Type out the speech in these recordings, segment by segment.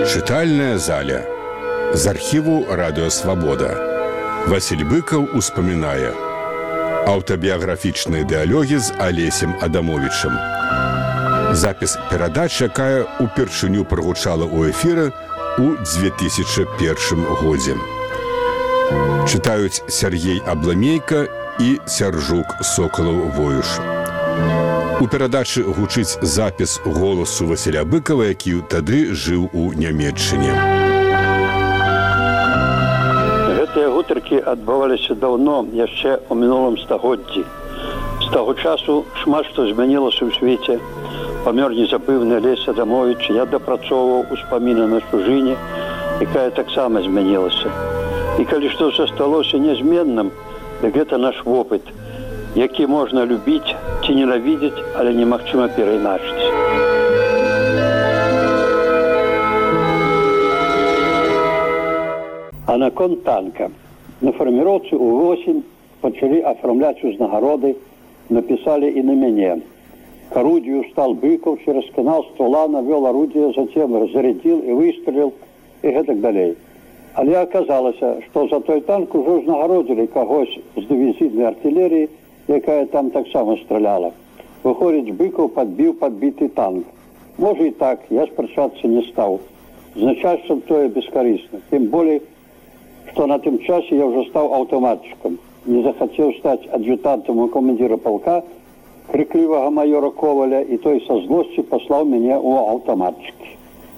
Чытальная заля. З архіву Радыё Свабода. Васіль Быкаў успамінае. Аўтабіяграфічныя дыялогі з Алесем Адамовічам. Запіс перадач, якая упершыню прагучала ў эфіры ў 2001 годзе. Чытаюць Сергей Абламейка і Сяржук Сокалаў-Воюш. У перадачы гучыць запіс голасу Васіля Быкава, які тады жыў у Нямецчыне. Гэтыя гутаркі адбываліся даўно, яшчэ ў мінулым стагоддзі. З таго часу шмат што змянілася ў свеце. Памёр незабыўны Алесь Адамовіч, я дапрацоўваў успаміны на чужыне, якая таксама змянілася. І калі што засталося нязменным, дык гэта наш вопыт, які можна любіць ці ненавідзець, але немагчыма перайначыць. А наконт танка. На фарміроўцы ўвосень пачалі афармляць узнагароды, напісалі і на мяне. К орудию встал Быков, через канал ствола навел орудие, затем разрядил и выстрелил, и гэтак далей. Але оказалось, что за той танк уже узнагародили когось з дивізійної артилерії, якая там так само стреляла. Выходит, Быков подбил подбитый танк. Может и так, я спрашиваться не стал. С начальством то и бескорыстно. Тем более, что на том часе я уже стал автоматчиком. Не захотел стать адъютантом у командира полка, крикливого майора Коваля, и той со злостью послал меня у автоматчики.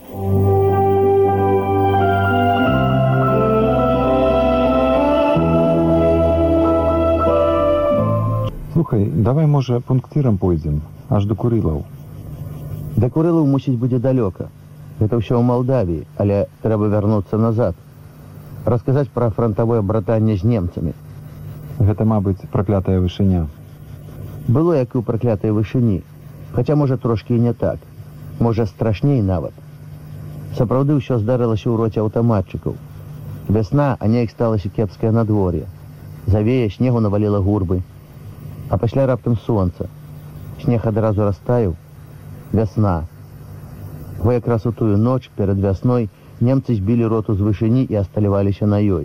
Слухай, давай, може, пунктиром пойдем, аж до Курилаў. До Курилаў мусіць будзе далёка. Гэта ўсё ў Малдавіі, але трэба вярнуцца назад. Расказаць пра фронтавое братанне з немцамі. Гэта, мабыць, праклятая вышыня. Было як і ў праклятай вышыні, хаця, можа, трошкі і не так. Можа, страшней нават. Сапраўды ўсё здарылася ў роце аўтаматчыкаў. Вясна, а неяк сталася кепскае надвор'е. Завея, снегу наваліла гурбы. А пасля раптам сонца. Снег адразу растаяў. Вясна. Бо якраз у тую ноч, перад вясной, немцы збілі роту з вышыні і асталяваліся на ёй.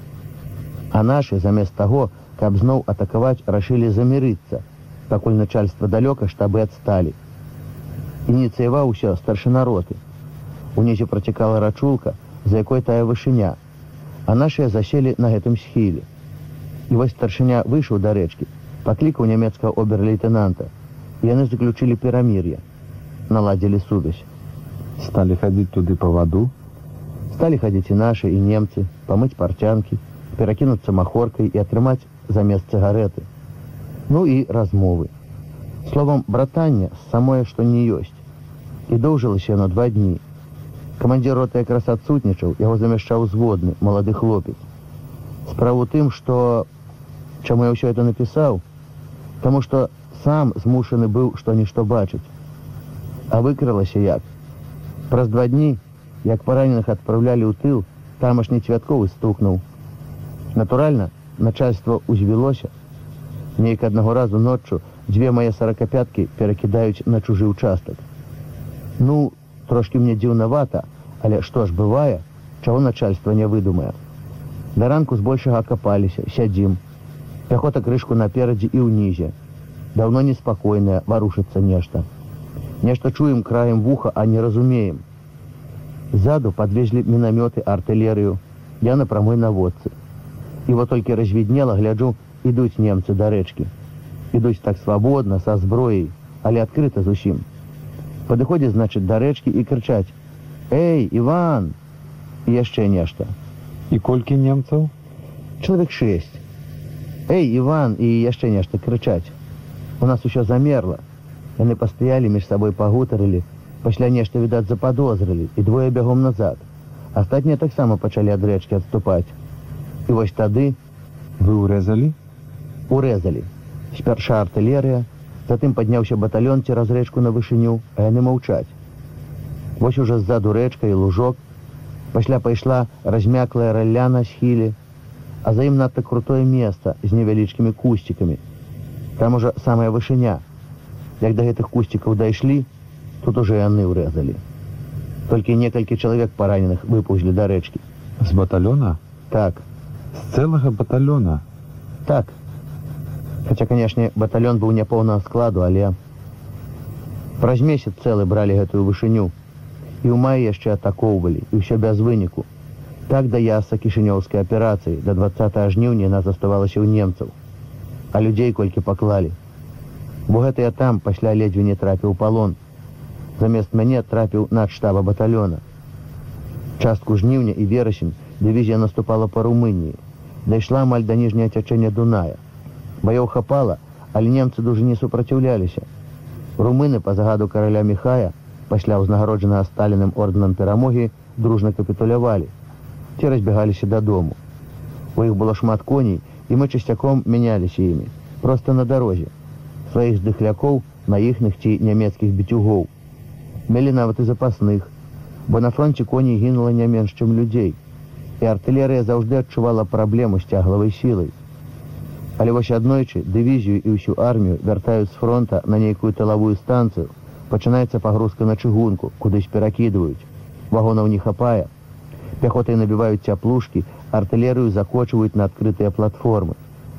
А нашы, замест таго, каб зноў атакаваць, рашылі замірыцца, пакуль начальства далёка, штабы адсталі. Ініцыяваў усё старшына роты. Унізе працякала рачулка, за якой тая вышыня, а нашыя заселі на гэтым схіле. І вось старшыня выйшаў да рэчкі, паклікаў нямецкага обер-лейтенанта, і яны заключылі перамір'е, наладзілі сувязь. Сталі хадзіць туды па ваду? Сталі хадзіць і нашы, і немцы, памыць парчанкі, перакінуцца махоркай і атрымаць замест цыгарэты. Ну і размовы. Словам, братанне самое, што не ёсць. І доўжылася яно 2 дні. Камандзір роты якраз адсутнічаў, яго замяшчаў зводны, малады хлопец. Справа ў тым, што... Чаму я ўсё это напісаў? Таму што сам змушаны быў што-нішто бачыць. А выкралася як? Праз 2 дні, як параненых адпраўлялі ў тыл, тамашні Цвятковы стукнуў. Натуральна, начальство узвілося. Нейк аднаго разу ноччу 2 мае 45-кі перакідаюць на чужы ўчастак. Ну, трошкі мне дзіўнавата, але што ж бывае, чаго начальство не выдумае. Да ранку збольшага акапаліся, сядзім. Пяхота крышку наперадзе і ўнізе. Даўно неспакойная, варушыцца нешта. Нешта чуем краем вуха, а не разумеем. Ззаду падвезлі мінамёты, артылерыю. Я на прамой наводцы. І вот толькі развіднела, гляджу, ідуць немцы да рэчкі. Ідуць так свабодна, са зброяй, але адкрыта зусім. Падыходзяць, значыць, да рэчкі і крычаць: «Эй, Іван!» І яшчэ нешта. І колькі немцаў? Чалавек 6. «Эй, Іван!» і яшчэ нешта крычаць. У нас усё замерла. Яны пастаялі, між сабой пагутарылі, пасля нешта, відаць, западозрылі, і 2 бягом назад. Астатнія таксама пачалі ад рэчкі адступаць. І вось тады... Вы урэзалі? Урэзалі. Спярша артылерыя, затым падняўся батальён цераз рэчку на вышыню, а яны маўчаць. Вось уже ззаду рэчка і лужок, пасля пайшла размяклая ралля на схіле, а за ім надта крутое месца з невялічкімі кусцікамі. Там уже самая вышыня. Як да гэтых кусцікаў дайшлі, тут уже яны ўрэзалі. Толькі некалькі чалавек параненых выпаўзлі да рэчкі. З батальона? Так, З цэлага батальона? так. Хаця, канешне, батальон быў няпоўнага складу, але праз месяц цэлы бралі гэтую вышыню. І ў маі яшчэ атакоўвалі, і ўсё без выніку. Так да яса кішынёўскай аперацыі, да 20 жніўня нас заставалася ў немцаў. А людзей колькі паклалі. Бо гэта я там пасля ледзьве не трапіў у палон. Замест мяне трапіў надштаба батальона. Частку жніўня і верасень дывізія наступала па Румыніі. Дайшла амаль да ніжняга цячэння Дуная. Баёў хапала, але немцы дужа не супраціўляліся. Румыны па загаду караля Міхая, пасля ўзнагароджанага Сталіным ордэнам перамогі, дружна капітулявалі. Ці разбегаліся дадому. У іх было шмат коней, і мы часцяком мяняліся імі. Проста на дарозе. Сваіх здыхлякоў на іхных ці нямецкіх біцюгоў. Мелі нават і запасных, бо на фронце коней гінула не менш, чым людзей. І артылерыя заўжды адчувала праблему з цяглавай сілай. Але вось аднойчы дывізію і ўсю армію вяртаюць з фронта на нейкую тылавую станцыю, пачынаецца пагрузка на чыгунку, кудысь перакідваюць. Вагонаў не хапае. Пяхотай набіваюць цяплушкі, артылерыю закочваюць на адкрытыя платформы.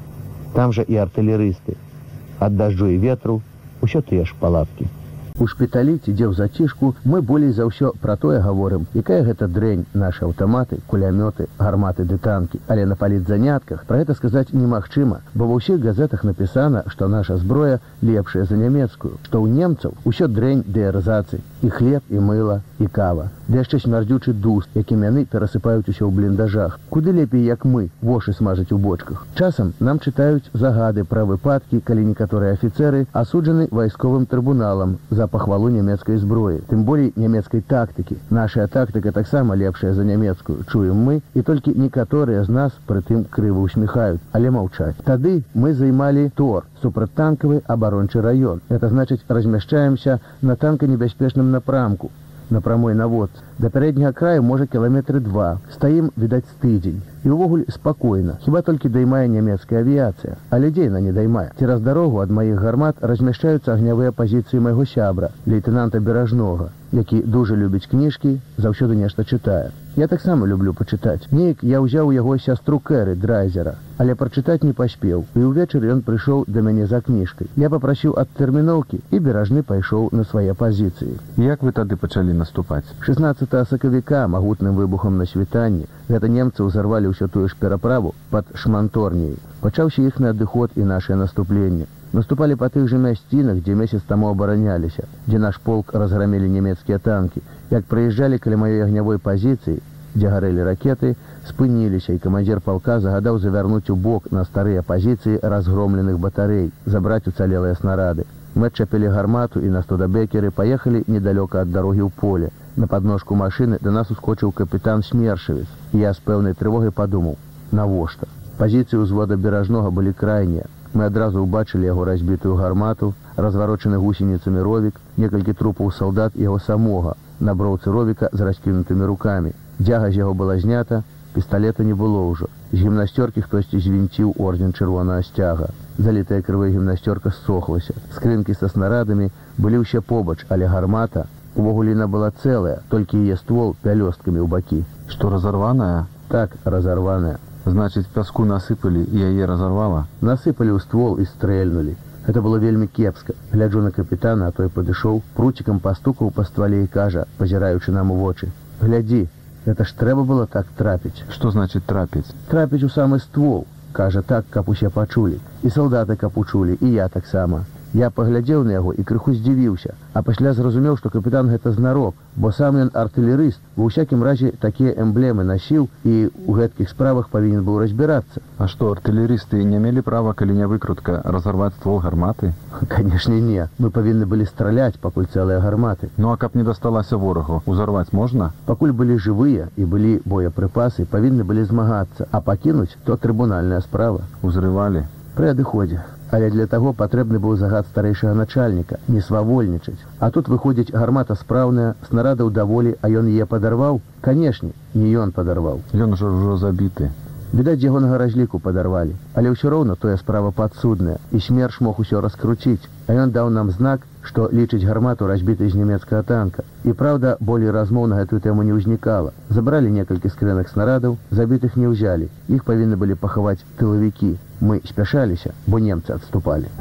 Там жа і артылерысты. Ад дажджу і ветру ўсё тыя ж палаткі. У шпіталі ці дзе ў зацішку мы болей за ўсё пра тое гаворым, якая гэта дрэнь нашы аўтаматы, кулямёты, гарматы ды танкі. Але на палітзанятках пра гэта сказаць немагчыма, бо ва ўсіх газетах напісана, што наша зброя лепшая за нямецкую, што ў немцаў усё дрэнь ды эрзацы, і хлеб, і мыла, і кава. Ды яшчэ смярдзючы дус, якім яны перасыпаюць усё ў бліндажах. Куды лепей, як мы, вошы смажаць у бочках. Часам нам чытаюць загады пра выпадкі, калі некаторыя афіцэры асуджаны вайсковым трыбуналам за пахвалу нямецкай зброі, тым болей нямецкай тактыкі. Нашая тактыка таксама лепшая за нямецкую, чуем мы, і толькі некаторыя з нас прытым крыва ўсміхаюць, але маўчаць. Тады мы займалі ТОР, супрацьтанкавы абарончы раён. Это значыць, размяшчаемся на танканебяспечным напрамку, на прамой наводцы. Да пярэдняга краю, можа, кіламетры 2. Стаім, відаць, з тыдзень. І ўвогуле спакойна. Хіба толькі даймае нямецкая авіяцыя. А людзей на не даймае. Цераз дарогу ад маіх гармат размяшчаюцца агнявыя пазіцыі майго сябра, лейтенанта Беражнога, які дужа любіць кніжкі, заўсёды нешта чытае. Я таксама люблю пачытаць. Неяк я ўзяў у яго сястру Кэры Драйзера, але прачытаць не паспеў. І ўвечары ён прыйшоў да мяне за кніжкай. Я папрасіў адтэрміноўкі, і Беражны пайшоў на свае пазіцыі. Як вы тады пачалі наступаць? 16 сакавіка магутным выбухам на світанні гэта немцы ўзарвалі ўсё тую ж пераправу пад Шманторніяй. Пачаўся іхны адыход і нашае наступленне. Наступалі па тых жа мясцінах, дзе месяц таму абараняліся, дзе наш полк разграмілі нямецкія танкі. Як прыязджалі каля маёй агнявой пазіцыі, дзе гарэлі ракеты, спыніліся, і камандзір палка загадаў завярнуць у бок на старыя пазіцыі разгромленых батарэй, забраць уцалелыя снарады. Мы адчапілі гармату і на студабекеры паехалі недалёка ад дарогі ў поле. На падножку машыны да нас ускочыў капітан Смершавец. Я з пэўнай трывогай падумаў, навошта? Пазіцыі ўзвода Беражнога былі крайнія. Мы адразу ўбачылі яго разбітую гармату, разварочаны гусеніцамі ровік, некалькі трупаў салдат і яго самога, на броўцы ровіка з раскінутымі рукамі. Дзяга з яго была знята, пісталета не было ўжо. З гімнасцёркі хтосьці звінціў ордзен чырвонага сцяга. Залітая крывой гімнасцёрка ссохлася. Скрынкі са снарадамі былі ўсе побач, але гармата увогуле яна была цэлая, толькі яе ствол пялёсткамі ў бакі. Што, разарваная? Так, разарваная. Значыць, пяску насыпалі і яе разарвала? Насыпалі ў ствол і стрэльнулі. Гэта было вельмі кепска. Гляджу на капітана, а той падышоў, пруцікам пастукаў па ствале і кажа, пазіраючы нам у вочы: «Глядзі, гэта ж трэба было так трапіць». Што значыць трапіць? Трапіць у самы ствол. Кажа так, каб усе пачулі. І салдаты каб учулі, і я таксама. Я паглядзеў на яго і крыху здзівіўся, а пасля зразумеў, што капітан гэта знарок, бо сам ён артылерыст, ва ўсякім разе такія эмблемы насіў і ў гэткіх справах павінен быў разбірацца. А што, артылерысты не мелі права, калі не выкрутка, разарваць ствол гарматы? Канешне, не. Мы павінны былі страляць, пакуль цэлыя гарматы. Ну а каб не дасталася ворагу, узарваць можна? Пакуль былі жывыя і былі боепрыпасы, павінны былі змагацца, а пакінуць то трыбунальная справа. Узрывалі? Пры адыходзе. Але для таго патрэбны быў загад старэйшага начальніка, не свавольнічаць. А тут выходзіць гармата спраўная, снарадаў даволі, а ён яе падарваў? Канешне, не ён падарваў. Ён ужо забіты. Відаць, яго на гаражліку падарвалі. Але ўсё роўна тое справа падсудная, і Смерш мог усё раскруціць. а ён даў нам знак, што лічыць гармату разбітай з нямецкага танка. І праўда, болей размоў на гэтую тэму не ўзнікала. Забралі некалькі скрынак снарадаў, забітых не ўзялі. Іх павінны былі пахаваць тылавікі. Мы спяшаліся, бо немцы адступалі.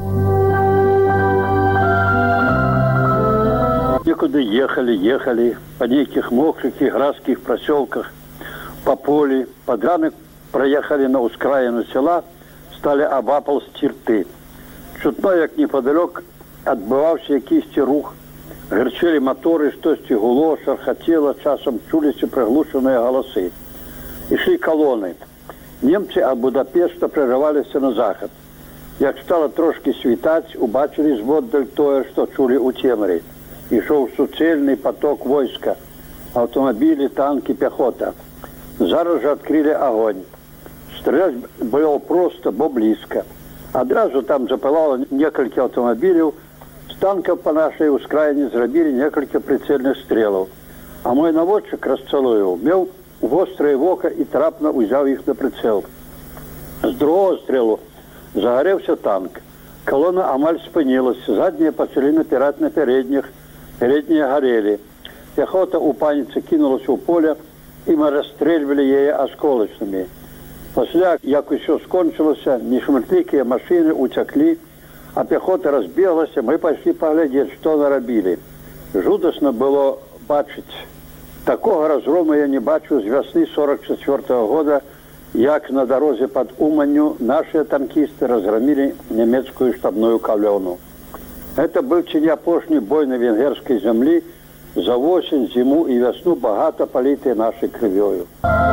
Некуды ехалі па нейкіх мокрых і гразкіх прасёлках, па полі, пад ранак праехалі на ўскраіну села, сталі абапал сцірты. Чутно, як непадалёк адбываўся якісьці рух, грчэлі маторы, штосьці гуло, шархацела, часам чуліся прыглушаныя галасы. Ішлі калоны. Немцы ад Будапешта прарываліся на захад. Як стала трошкі світаць, убачылі зводдаль тое, што чулі ў цемры. Ішоў суцэльны поток войска, аўтамабілі, танкі, пяхота. Зараз жа адкрылі агонь. Страляць было проста, бо блізка. Адразу там запалала некалькі аўтамабіляў, з танкаў па нашай ускраіне зрабілі некалькі прыцэльных стрелаў. А мой наводчык Расцалуеў меў вострае вока і трапна ўзяў іх на прыцэл. З другого стрелу загарэўся танк. Калона амаль спынілася, заднія пачалі напіраць на пярэдніх, пярэднія гарэлі. Пяхота ў паніцы кінулася ў поле, і мы расстрэльвалі яе асколачнымі. Пасля, як усё скончылася, нешматлікія машыны уцяклі, а пяхота разбеглася, мы пайшлі паглядзець, што нарабілі. Жудасна было бачыць. Такога разгрому я не бачыў з вясны 44-го года, як на дарозе пад Уманню нашыя танкісты разграмілі нямецкую штабную калёну. Гэта быў ці не апошні бой на венгерскай зямлі за восень, зіму і вясну багата палітай нашай крывёю.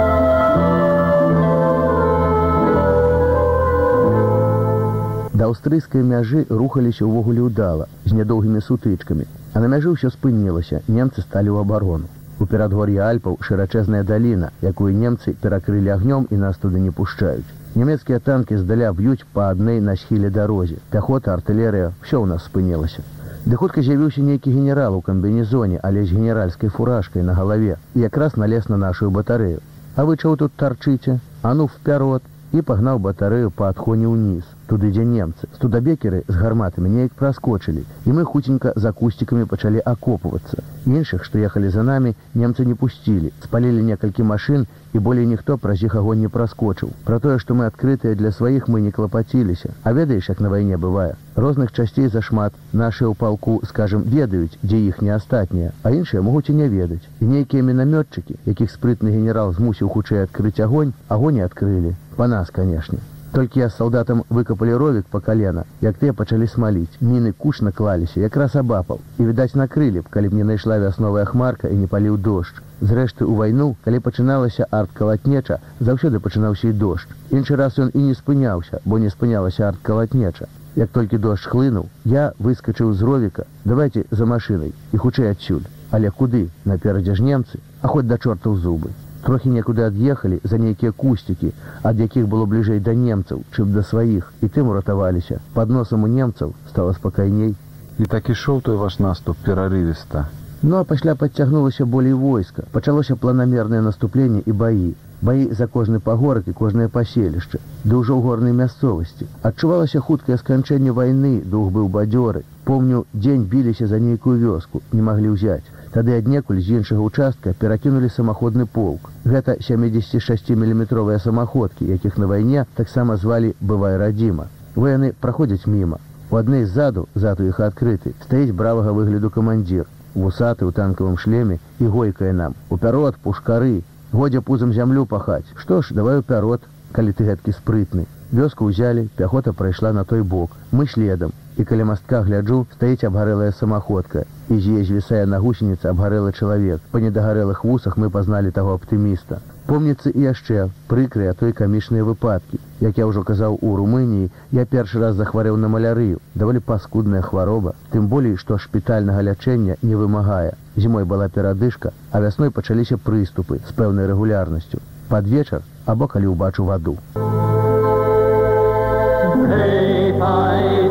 Да аўстрыйскай мяжы рухаліся ўвогуле ўдала, з нядоўгімі сутычкамі. А на мяжы ўсё спынілася, немцы сталі ў абарону. У перадгор'і Альпаў шырачэзная даліна, якую немцы перакрылі агнём і нас туды не пушчаюць. Нямецкія танкі здаля б'юць па аднай на схіле дарозе. Пяхота, артылерыя, ўсё ў нас спынілася. Ды хутка з'явіўся нейкі генерал у камбінезоне, але з генеральскай фуражкай на галаве, і якраз налез на нашу батарэю. А вы чаго тут тарчыце? А ну впярод! І пагнаў батарэю па адхоне ўніз, туды, дзе немцы. Студабекеры з гарматамі неяк праскочылі, і мы хуценька за кусцікамі пачалі акопвацца. Іншых, што ехалі за намі, немцы не пусцілі. Спалілі некалькі машын, і болей ніхто праз іх агонь не праскочыў. Пра тое, што мы адкрытыя для сваіх, мы не клапаціліся. А ведаеш, як на вайне бывае? Розных часцей зашмат. Нашыя ў палку, скажам, ведаюць, дзе іх не астатнія, а іншыя могуць і не ведаць. І нейкія мінамётчыкі, якіх спрытны генерал змусіў хутчэй адкрыць агонь, агонь і адкрылі. Па нас, канешне. Толькі я з салдатам выкапалі ровік па калена, як тыя пачалі смаліць. Міны кучна клаліся, якраз абапал. І, відаць, накрылі б, калі б не найшла вясновая хмарка і не паліў дождж. Зрэшты, у вайну, калі пачыналася арт-калатнеча, заўсёды пачынаўся і дождж. Іншы раз ён і не спыняўся, бо не спынялася арт-калатнеча. Як толькі дождж хлынуў, я выскачыў з ровіка. Давайте за машынай і хутчэй адсюль. Але куды? Наперадзе ж немцы, а хоць да чорта ў зубы. Трохі некуды ад'ехалі за нейкія кусцікі, ад якіх было бліжэй да немцаў, чым да сваіх, і тым уратаваліся. Пад носам у немцаў стала спакайней. І так ішоў той ваш наступ перарывіста. Ну а пасля падцягнулася болей войска. Пачалося планамернае наступленне і баі. Баі за кожны пагорак і кожнае паселішча, ды ўжо ў горнай мясцовасці. Адчувалася хуткае сканчэнне вайны, дух быў бадзёры. Помню, дзень біліся за нейкую вёску, не маглі ўзяць. Тады аднекуль з іншага участка перакінулі самаходны полк. Гэта 76-мм самаходкі, якіх на вайне таксама звалі «Бывай радзіма». Вояны праходзяць міма. У адной ззаду, зад у іх адкрыты, стаіць бравага выгляду камандзір, вусаты ў танкавым шлеме і гойкае нам: «Уперод, пушкары! Годзе пузам зямлю пахаць! Што ж, давай уперод, калі ты гэткі спрытны». Вёску ўзялі, пяхота прайшла на той бок, мы следам. І каля мастка гляджу, стаіць абгарэлая самаходка, і з яе звісае на гусеніцы абгарэлы чалавек. Па недагарэлых вусах мы пазналі таго аптыміста. Помніцца і яшчэ прыкрыя той камічныя выпадкі. Як я ўжо казаў, у Румыніі я першы раз захварэў на малярыю. Даволі паскудная хвароба, тым болей, што шпітальнага лячэння не вымагае. Зімой была перадышка, а вясной пачаліся прыступы з пэўнай рэгулярнасцю. Пад вечар або калі ўбачу ваду. Hey,